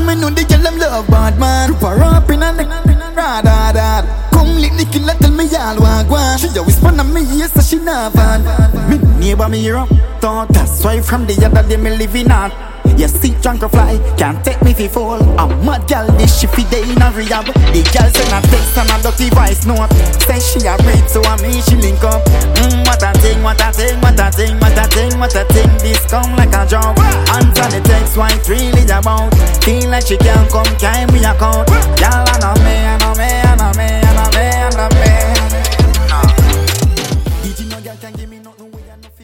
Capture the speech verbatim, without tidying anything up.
me know the girl them love bad man. Super up in a neck, rada da. Come lick the killer, tell me y'all want one. She always fun on me, yes, so she not fan. Me neighbor me here up, thought that's why from the other day me living out. You see drunk or fly, can't take me fi fall. A mad gal, this she fi day in a rehab. The gal send a text and a dirty voice note. Say she a read, so I mean she link up. Mmm, what a thing, what a thing, what a thing, what a thing, what a thing. This come like a job. Answer the text, what it really about. Feel like she can't come, carry me account. Y'all and a me